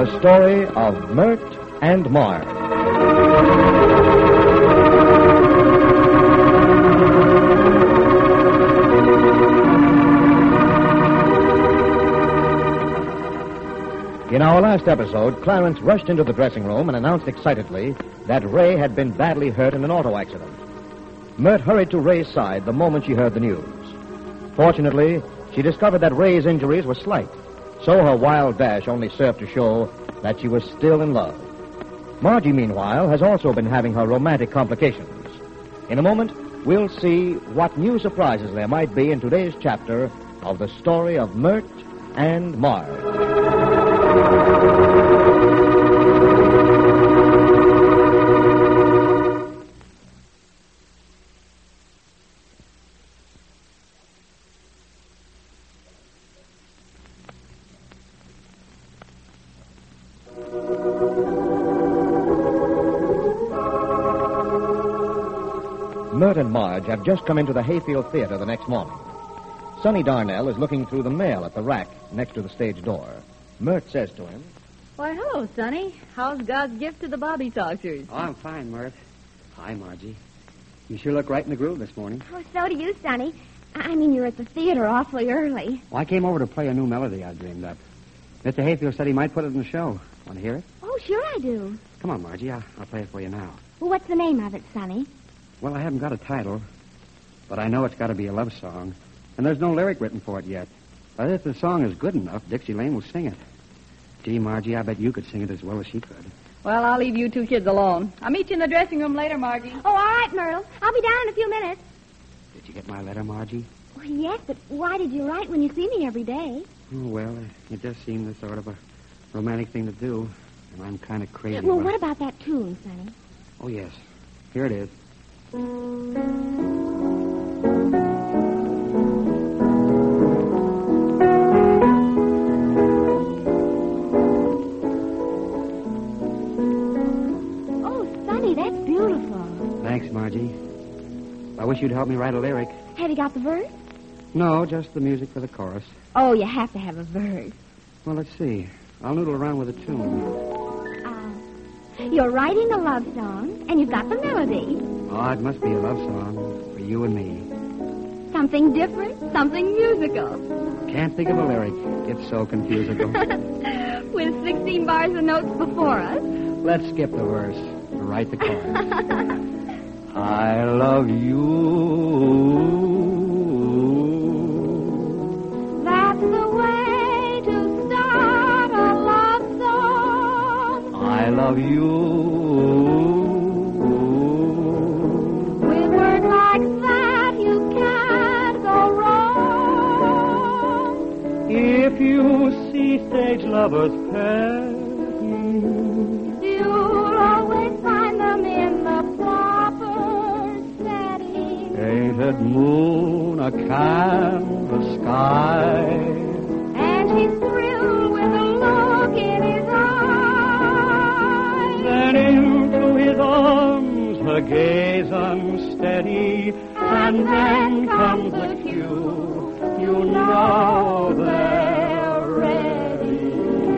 the story of Mert and Marge. In our last episode, Clarence rushed into the dressing room and announced excitedly that Ray had been badly hurt in an auto accident. Mert hurried to Ray's side the moment she heard the news. Fortunately, she discovered that Ray's injuries were slight, so her wild dash only served to show that she was still in love. Margie, meanwhile, has also been having her romantic complications. In a moment, we'll see what new surprises there might be in today's chapter of the story of Mert and Marge. Mert and Marge have just come into the Hayfield Theater the next morning. Sonny Darnell is looking through the mail at the rack next to the stage door. Mert says to him, Why, hello, Sonny. How's God's gift to the Bobby Talkers? Oh, I'm fine, Mert. Hi, Margie. You sure look right in the groove this morning. Oh, so do you, Sonny. I mean, you're at the theater awfully early. Well, I came over to play a new melody I dreamed up. Mr. Hayfield said he might put it in the show. Want to hear it? Oh, sure I do. Come on, Margie. I'll play it for you now. Well, what's the name of it, Sonny? Well, I haven't got a title, but I know it's got to be a love song, and there's no lyric written for it yet. But if the song is good enough, Dixie Lane will sing it. Gee, Margie, I bet you could sing it as well as she could. Well, I'll leave you two kids alone. I'll meet you in the dressing room later, Margie. Oh, all right, Myrtle. I'll be down in a few minutes. Did you get my letter, Margie? Well, yes, but why did you write when you see me every day? Oh, well, it just seemed a sort of a romantic thing to do, and I'm kind of crazy. Well, what about that tune, Sonny? Oh, yes. Here it is. That's beautiful. Thanks, Margie. I wish you'd help me write a lyric. Have you got the verse? No, just the music for the chorus. Oh, you have to have a verse. Well, let's see. I'll noodle around with a tune. You're writing a love song, and you've got the melody. Oh, it must be a love song for you and me. Something different, something musical. Can't think of a lyric. It's so confusable. With 16 bars of notes before us. Let's skip the verse. Write the chorus. I love you. That's the way to start a love song. I love you. With words like that, you can't go wrong. If you see stage lovers pair, painted moon, a canvas sky. And he's thrilled with a look in his eyes. Then into his arms, her gaze unsteady. And then comes a cue, you know they're ready.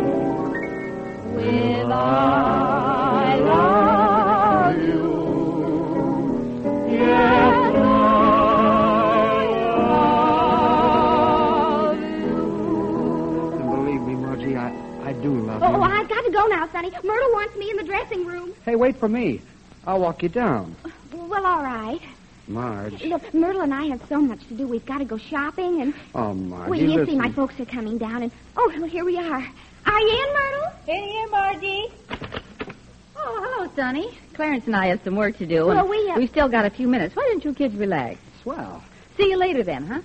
With I love you. Yes. Oh, I've got to go now, Sonny. Myrtle wants me in the dressing room. Hey, wait for me. I'll walk you down. Well, all right. Marge. Look, Myrtle and I have so much to do. We've got to go shopping and... Oh, Marge. Well, you see, my folks are coming down and... Oh, well, here we are. Are you in, Myrtle? Here, Margie. Oh, hello, Sonny. Clarence and I have some work to do. Well, and we've still got a few minutes. Why don't you kids relax? Swell. See you later then, huh?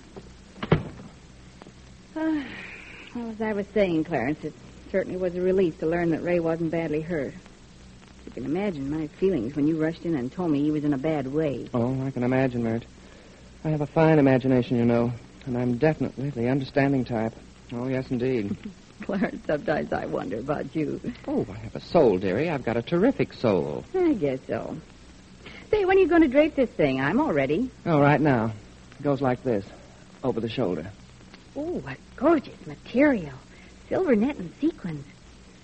Well, as I was saying, Clarence, it certainly was a relief to learn that Ray wasn't badly hurt. You can imagine my feelings when you rushed in and told me he was in a bad way. Oh, I can imagine, Mert. I have a fine imagination, you know, and I'm definitely the understanding type. Oh, yes, indeed. Clarence, sometimes I wonder about you. Oh, I have a soul, dearie. I've got a terrific soul. I guess so. Say, when are you going to drape this thing? I'm all ready. Oh, right now. It goes like this, over the shoulder. Oh, what gorgeous material. Silver net and sequins.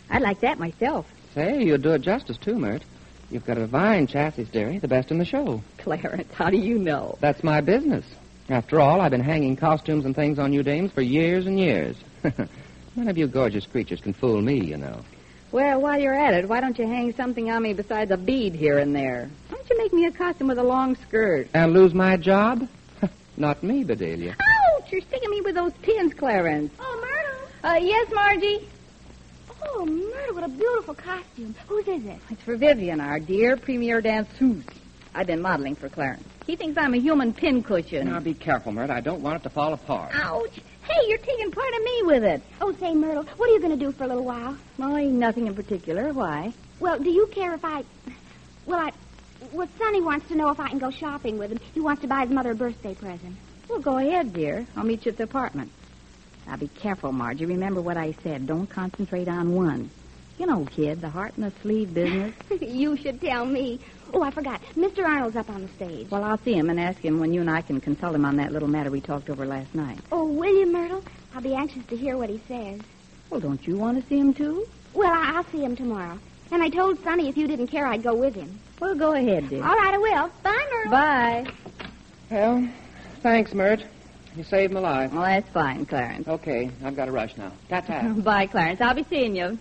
I'd like that myself. Say, you'd do it justice, too, Mert. You've got a fine chassis, dearie, the best in the show. Clarence, how do you know? That's my business. After all, I've been hanging costumes and things on you dames for years and years. None of you gorgeous creatures can fool me, you know. Well, while you're at it, why don't you hang something on me besides a bead here and there? Why don't you make me a costume with a long skirt? And lose my job? Not me, Bedelia. Ouch! You're sticking me with those pins, Clarence. Oh, Myrtle. Yes, Margie? Oh, Myrtle, what a beautiful costume. Whose is it? It's for Vivian, our dear premier danseuse. I've been modeling for Clarence. He thinks I'm a human pincushion. Now, be careful, Mert. I don't want it to fall apart. Ouch! Hey, you're taking part of me with it. Oh, say, Myrtle, what are you going to do for a little while? Well, ain't nothing in particular. Why? Well, do you care if I... Well, Sonny wants to know if I can go shopping with him. He wants to buy his mother a birthday present. Well, go ahead, dear. I'll meet you at the apartment. Now, be careful, Margie. Remember what I said. Don't concentrate on one. You know, kid, the heart and the sleeve business. You should tell me. Oh, I forgot. Mr. Arnold's up on the stage. Well, I'll see him and ask him when you and I can consult him on that little matter we talked over last night. Oh, will you, Myrtle? I'll be anxious to hear what he says. Well, don't you want to see him, too? Well, I'll see him tomorrow. And I told Sonny if you didn't care, I'd go with him. Well, go ahead, dear. All right, I will. Bye, Myrtle. Bye. Well, thanks, Mert. You saved my life. Well, that's fine, Clarence. Okay, I've got to rush now. Ta-ta. Bye, Clarence. I'll be seeing you.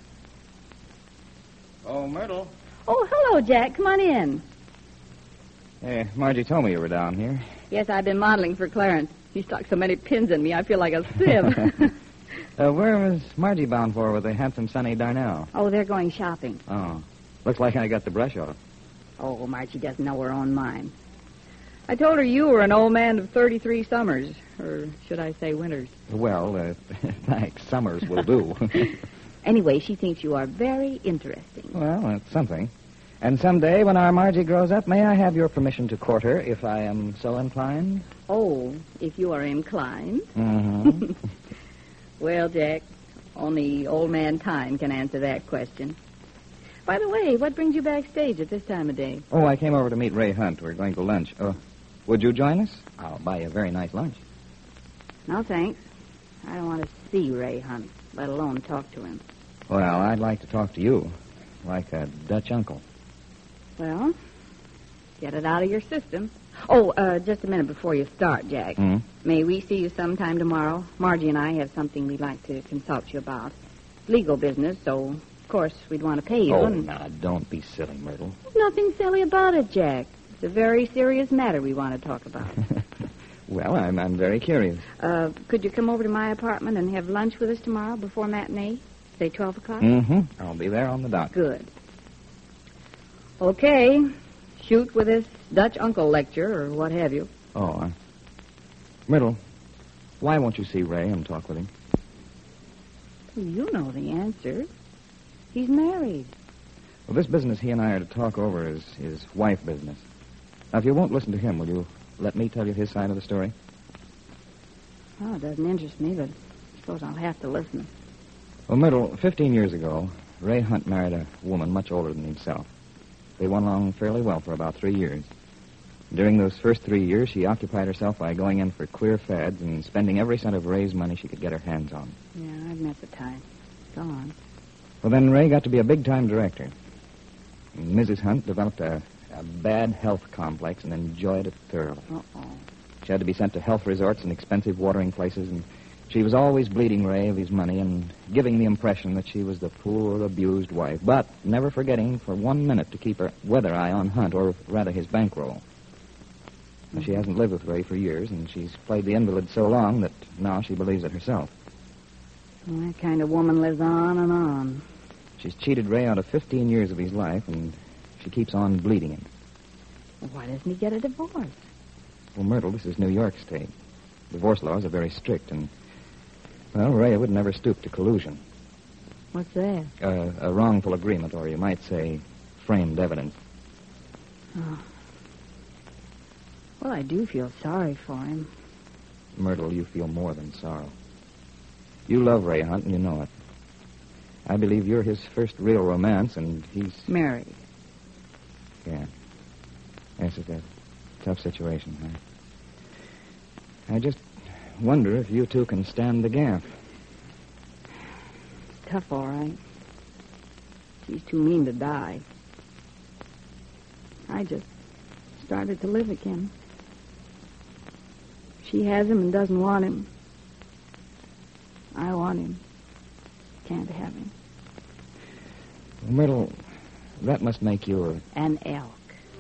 Oh, Myrtle. Oh, hello, Jack. Come on in. Margie told me you were down here. Yes, I've been modeling for Clarence. He stuck so many pins in me, I feel like a sieve. Where was Margie bound for with the handsome Sonny Darnell? Oh, they're going shopping. Oh, looks like I got the brush off. Oh, Margie doesn't know her own mind. I told her you were an old man of 33 summers, or should I say winters. Well, thanks. Summers will do. Anyway, she thinks you are very interesting. Well, that's something. And someday, when our Margie grows up, may I have your permission to court her, if I am so inclined? Oh, if you are inclined. Mm-hmm. Well, Jack, only old man time can answer that question. By the way, what brings you backstage at this time of day? Oh, I came over to meet Ray Hunt. We're going to lunch. Would you join us? I'll buy you a very nice lunch. No, thanks. I don't want to see Ray Hunt, let alone talk to him. Well, I'd like to talk to you, like a Dutch uncle. Well, get it out of your system. Oh, just a minute before you start, Jack. Hmm? May we see you sometime tomorrow? Margie and I have something we'd like to consult you about. Legal business, so, of course, we'd want to pay you. Oh, and... now, don't be silly, Myrtle. There's nothing silly about it, Jack. It's a very serious matter we want to talk about. Well, I'm very curious. Could you come over to my apartment and have lunch with us tomorrow before matinee? Say 12 o'clock? Mm-hmm. I'll be there on the dot. Good. Okay. Shoot with this Dutch uncle lecture or what have you. Oh, Myrtle, why won't you see Ray and talk with him? You know the answer. He's married. Well, this business he and I are to talk over is his wife business. Now, if you won't listen to him, will you let me tell you his side of the story? Oh, it doesn't interest me, but I suppose I'll have to listen. Well, Myrtle, 15 years ago, Ray Hunt married a woman much older than himself. They went along fairly well for about 3 years. During those first 3 years, she occupied herself by going in for queer fads and spending every cent of Ray's money she could get her hands on. Yeah, I've met the type. Go on. Well, then Ray got to be a big-time director. And Mrs. Hunt developed a bad health complex and enjoyed it thoroughly. Uh-oh. She had to be sent to health resorts and expensive watering places, and she was always bleeding Ray of his money and giving the impression that she was the poor, abused wife, but never forgetting for 1 minute to keep her weather eye on Hunt, or rather his bankroll. Well, she hasn't lived with Ray for years, and she's played the invalid so long that now she believes it herself. Well, that kind of woman lives on and on. She's cheated Ray out of 15 years of his life, and she keeps on bleeding him. Well, why doesn't he get a divorce? Well, Myrtle, this is New York State. Divorce laws are very strict, and, well, Ray would never stoop to collusion. What's that? A wrongful agreement, or you might say framed evidence. Oh. Well, I do feel sorry for him. Myrtle, you feel more than sorrow. You love Ray Hunt, and you know it. I believe you're his first real romance, and he's... Married. Yeah. Yes, it's a tough situation, huh? I just wonder if you two can stand the gaff. It's tough, all right. She's too mean to die. I just started to live again. She has him and doesn't want him. I want him. Can't have him. Myrtle, that must make you An elk.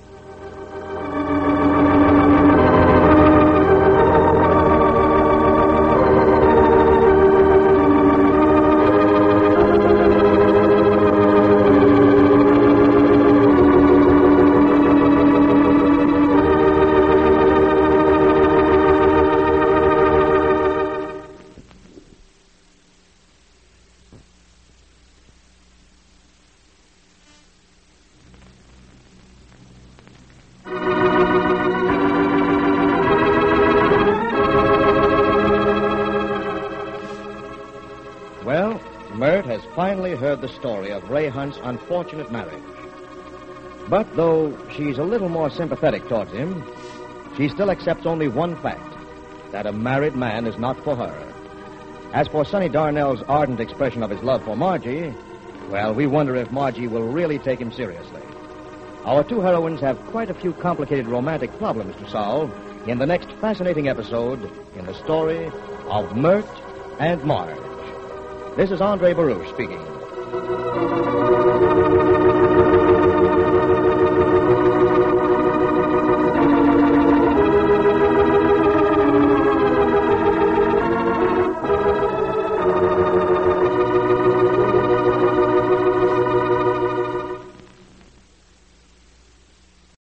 Well, Mert has finally heard the story of Ray Hunt's unfortunate marriage. But though she's a little more sympathetic towards him, she still accepts only one fact, that a married man is not for her. As for Sonny Darnell's ardent expression of his love for Margie, well, we wonder if Margie will really take him seriously. Our two heroines have quite a few complicated romantic problems to solve in the next fascinating episode in the story of Mert and Marge. This is Andre Baruch speaking.